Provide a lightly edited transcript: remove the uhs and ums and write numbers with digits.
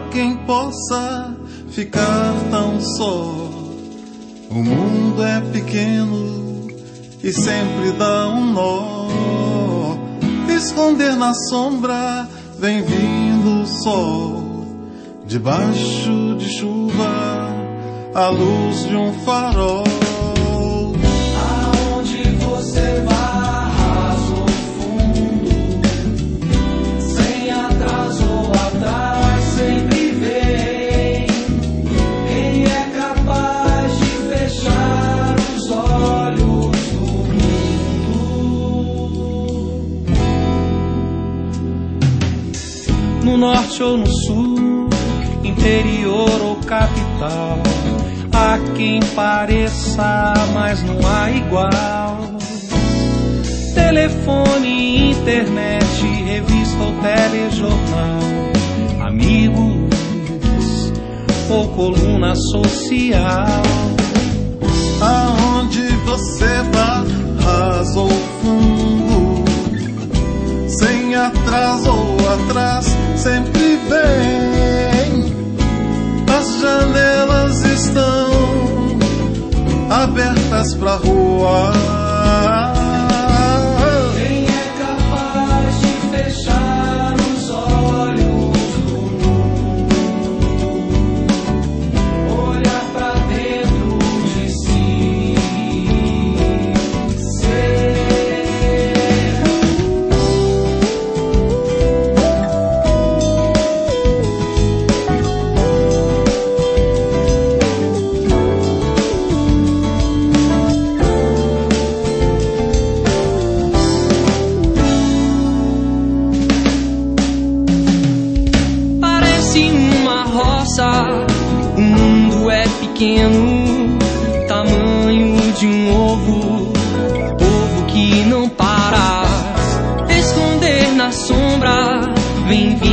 quem possa ficar tão só. O mundo é pequeno e sempre dá um nó. Esconder na sombra vem vindo o sol. Debaixo de chuva, a luz de um farol. Aonde você vai, raso fundo, sem atraso ou atrás, sempre vem. Quem é capaz de fechar os olhos do mundo? No norte ou no sul, interior ou capital, há quem pareça, mas não há igual. Telefone, internet, revista ou telejornal, amigos ou coluna social. Aonde você vá, raso ou fundo, sem atraso ou atrás, sempre vem. As janelas estão abertas pra rua. Quem é capaz de fechar os olhos do mundo, olhar pra dentro de si, o mundo é pequeno, tamanho de um ovo, ovo que não para. Esconder na sombra, vem